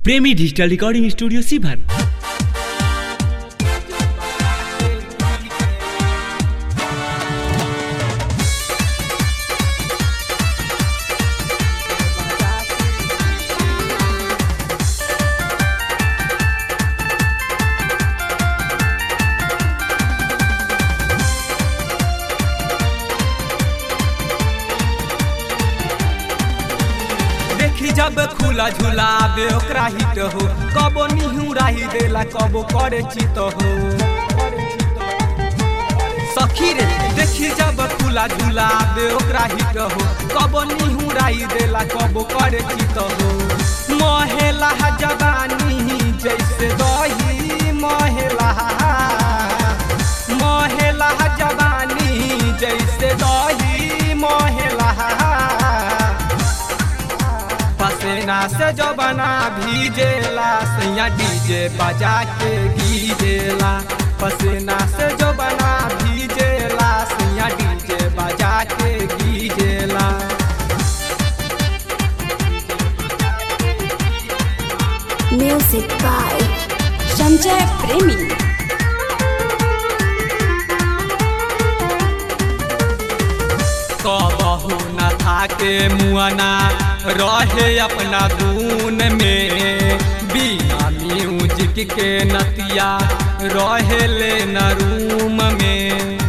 प्रेमी digital recording studio सीभर। जब खुला झुलाबे ओकरा हिट हो, कबो निहुराही देला कबो करे चित हो। सखी रे देखी जब खुला झुलाबे ओकरा हिट हो, कबो निहुराही देला कबो करे चित हो। महेला जवानी जैसे दही महेला, महेला जवानी जैसे दही महेला। पसेना से जो बना भीजेला सैया डीजे बजा के गीजेला। पसेना से जो बना भीजेला सैया डीजे बजा के गीजेला। म्यूजिक बाय संजय प्रेमी। कबहू न थाके मुआना रहे अपना धून में, बिना म्यूजिक के नतिया रहे ले न रूम में।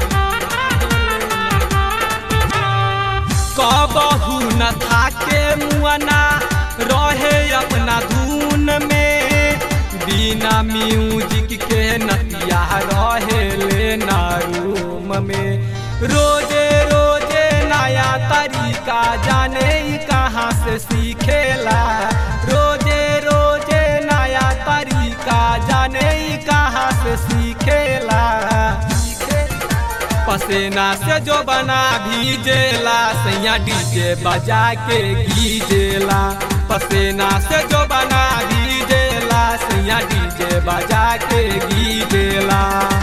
कबहू न थाके मुआना रहे अपना धून में, बिना म्यूजिक के नतिया रहे ले न रूम में। रोजे रोजे नया तरीका जाने कहाँ से सीखेला, रोजे रोजे नया तरीका जाने कहाँ से सीखेला। पसेना से जो बना भीजेला सैया डीजे बजा के गीजेला। पसेना से जो बना भीजेला सैया डीजे बजा के गीजेला।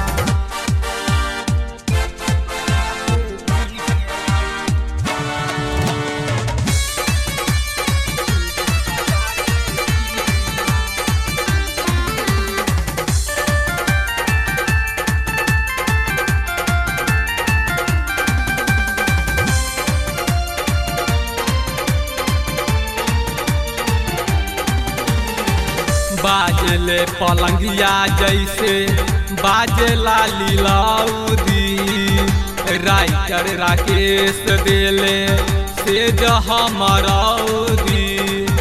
बाजले पलंगिया जैसे बाजला लीलाउदी, राइटर राकेश देले से हमरौदी।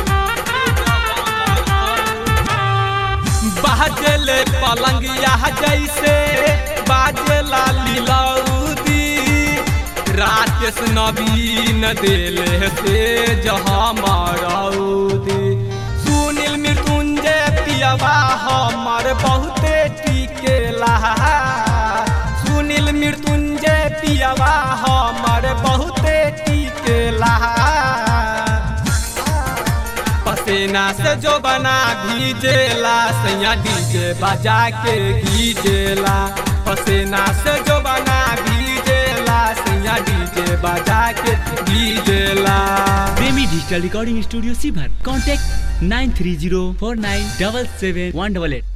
बाजले पलंगिया जैसे बाजला लीलाउदी, राकेश नवीन देले से हमरौदी। सुनील मृत्युंजय पियवा हमर बहुते टिकेला, सुनील मृत्युंजय पियवा हमर बहुते टिकेला। पसेना से जो बना भीजेला सैया डीजे बजा के गीजेला। पसेना से जो बना भीजेला सैया डीजे बजा के गीजेला। प्रेमी डिजिटल रिकॉर्डिंग स्टूडियो सीभर। कॉन्टैक्ट 9304977188।